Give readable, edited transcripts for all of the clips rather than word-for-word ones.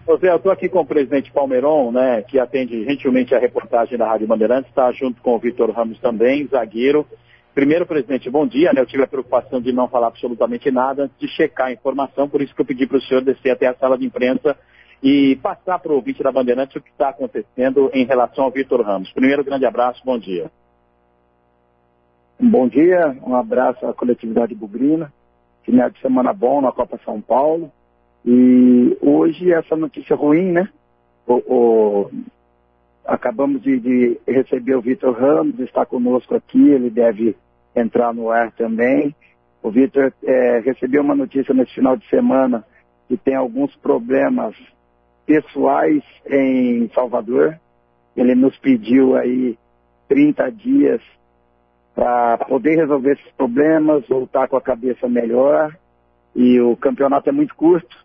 Ô Zé, eu estou aqui com o presidente Palmeiron, né, que atende gentilmente a reportagem da Rádio Bandeirantes, está junto com o Vitor Ramos também, zagueiro. Primeiro, presidente, bom dia, né? Eu tive a preocupação de não falar absolutamente nada antes de checar a informação, por isso que eu pedi para o senhor descer até a sala de imprensa e passar para o ouvinte da Bandeirantes o que está acontecendo em relação ao Vitor Ramos. Primeiro, grande abraço, bom dia. Bom dia, um abraço à coletividade bugrina, final de semana bom na Copa São Paulo. E hoje essa notícia ruim, né? Acabamos de receber o Vitor Ramos, está conosco aqui, ele deve entrar no ar também. O Vitor recebeu uma notícia nesse final de semana que tem alguns problemas pessoais em Salvador. Ele nos pediu aí 30 dias para poder resolver esses problemas, voltar com a cabeça melhor. E o campeonato é muito curto.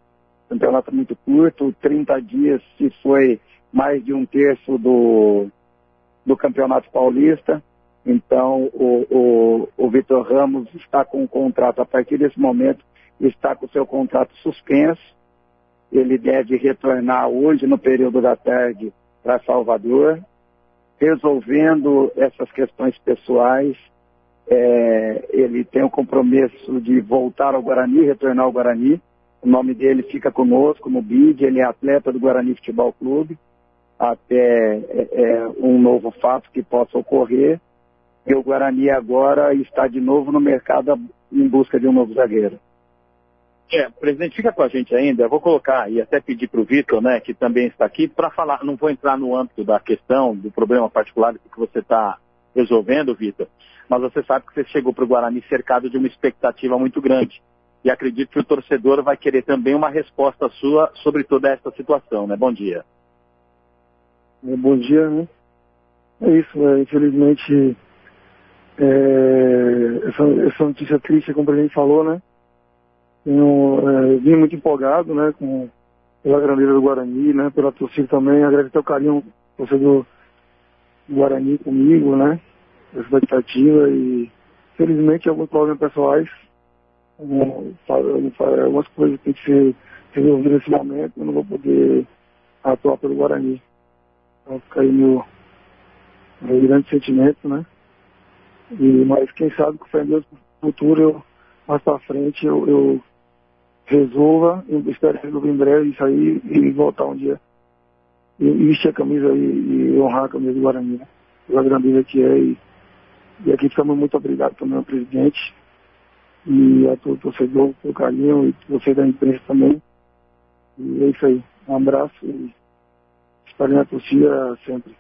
30 dias se foi mais de um terço do Campeonato Paulista. Então, o Vitor Ramos está com o contrato, a partir desse momento, está com o seu contrato suspenso. Ele deve retornar hoje, no período da tarde, para Salvador, resolvendo essas questões pessoais. Ele tem o compromisso de voltar ao Guarani, retornar ao Guarani. O nome dele fica conosco no BID, ele é atleta do Guarani Futebol Clube, até um novo fato que possa ocorrer. E o Guarani agora está de novo no mercado em busca de um novo zagueiro. Presidente, fica com a gente ainda. Eu vou colocar e até pedir para o Vitor, né, que também está aqui, para falar. Não vou entrar no âmbito da questão, do problema particular que você está resolvendo, Vitor, mas você sabe que você chegou para o Guarani cercado de uma expectativa muito grande. E acredito que o torcedor vai querer também uma resposta sua sobre toda essa situação, né? Bom dia. Bom dia, né? É isso, infelizmente, essa notícia triste, como a gente falou, né? Eu vim muito empolgado, né? Pela grandeza do Guarani, né? Pela torcida também, agradecer o carinho do torcedor do Guarani comigo, né? Essa expectativa e, felizmente, alguns problemas pessoais. Algumas coisas que tem que ser resolvidas nesse momento, eu não vou poder atuar pelo Guarani. Então fica aí meu grande sentimento, né? Mas quem sabe que foi Deus no futuro, mais pra frente, eu resolva, eu espero resolver em breve isso aí e voltar um dia e vestir a camisa e honrar a camisa do Guarani, né? Pela grandeza que é. E aqui ficamos muito obrigado também ao presidente e a todo torcedor pelo carinho e você da imprensa também. E é isso aí. Um abraço e espero na torcida sempre.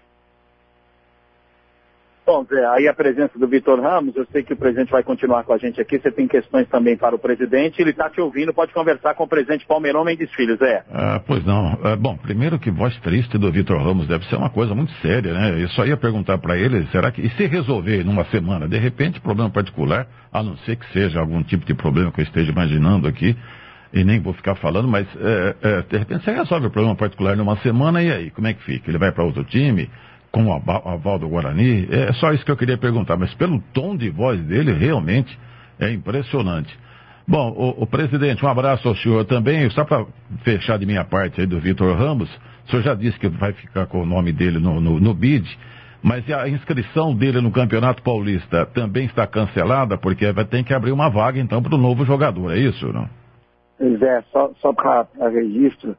Bom, Zé, aí a presença do Vitor Ramos, eu sei que o presidente vai continuar com a gente aqui, você tem questões também para o presidente, ele está te ouvindo, pode conversar com o presidente Palmeiron Mendes Filho, Zé. Pois não. Bom, primeiro que voz triste do Vitor Ramos deve ser uma coisa muito séria, né? Eu só ia perguntar para ele, será que, e se resolver numa semana, de repente, problema particular, a não ser que seja algum tipo de problema que eu esteja imaginando aqui, e nem vou ficar falando, mas de repente você resolve o problema particular numa semana, e aí, como é que fica? Ele vai para outro time? Com o aval do Guarani? É só isso que eu queria perguntar, mas pelo tom de voz dele, realmente é impressionante. Bom, o presidente, um abraço ao senhor também, só para fechar de minha parte aí do Vitor Ramos, o senhor já disse que vai ficar com o nome dele no BID, mas a inscrição dele no Campeonato Paulista também está cancelada, porque vai ter que abrir uma vaga então para o novo jogador, é isso, não? Pois é, só para registro,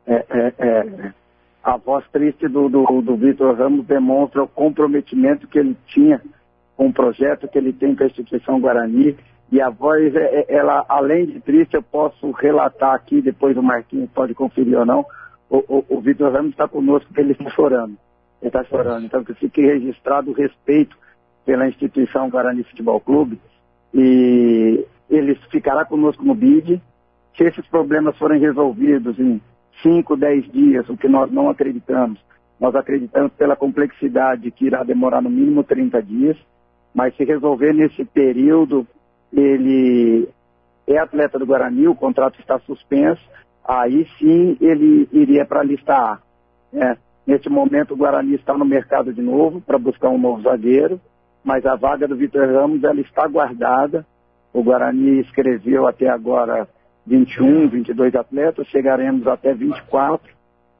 a voz triste do Vitor Ramos demonstra o comprometimento que ele tinha com o projeto que ele tem com a instituição Guarani. E a voz, ela, além de triste, eu posso relatar aqui, depois o Marquinhos pode conferir ou não, o Vitor Ramos está conosco porque ele está chorando. Ele está chorando. Então, que fique registrado o respeito pela instituição Guarani Futebol Clube. E ele ficará conosco no BID. Se esses problemas forem resolvidos em 5, 10 dias, o que nós não acreditamos. Nós acreditamos pela complexidade que irá demorar no mínimo 30 dias, mas se resolver nesse período, ele é atleta do Guarani, o contrato está suspenso, aí sim ele iria para a lista A. Neste momento o Guarani está no mercado de novo para buscar um novo zagueiro, mas a vaga do Vitor Ramos ela está guardada. O Guarani escreveu até agora 21, 22 atletas, chegaremos até 24,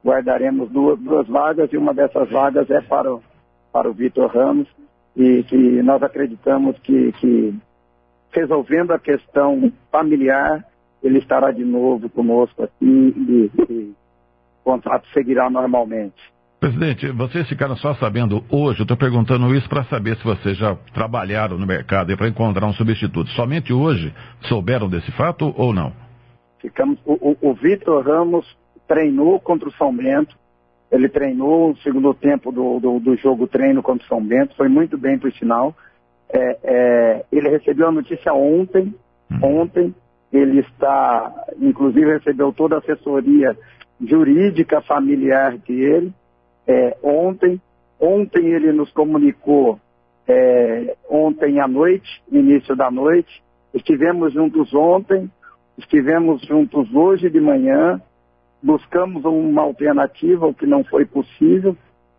guardaremos duas vagas, e uma dessas vagas é para o Vitor Ramos, e que nós acreditamos que resolvendo a questão familiar, ele estará de novo conosco aqui e o contrato seguirá normalmente. Presidente, vocês ficaram só sabendo hoje, eu estou perguntando isso para saber se vocês já trabalharam no mercado para encontrar um substituto. Somente hoje souberam desse fato ou não? O Vitor Ramos treinou contra o São Bento, ele treinou no segundo tempo do jogo treino contra o São Bento, foi muito bem por sinal. Ele recebeu a notícia ontem, ele inclusive recebeu toda a assessoria jurídica familiar dele, ontem ele nos comunicou, ontem à noite, início da noite, estivemos juntos ontem, estivemos juntos hoje de manhã, buscamos uma alternativa, o que não foi possível,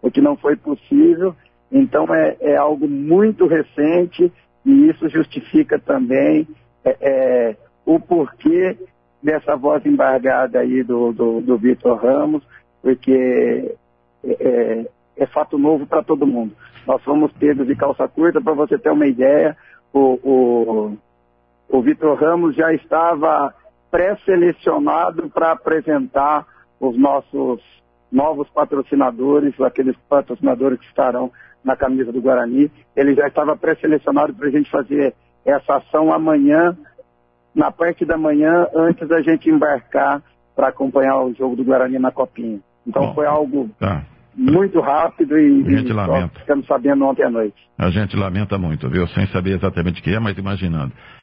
então é algo muito recente, e isso justifica também o porquê dessa voz embargada aí do Vitor Ramos, porque é fato novo para todo mundo. Nós fomos pegos de calça curta, para você ter uma ideia, o Vitor Ramos já estava pré-selecionado para apresentar os nossos novos patrocinadores, aqueles patrocinadores que estarão na camisa do Guarani. Ele já estava pré-selecionado para a gente fazer essa ação amanhã, na parte da manhã, antes da gente embarcar para acompanhar o jogo do Guarani na Copinha. Então foi algo muito rápido e ficamos sabendo ontem à noite. A gente lamenta muito, viu? Sem saber exatamente o que é, mas imaginando.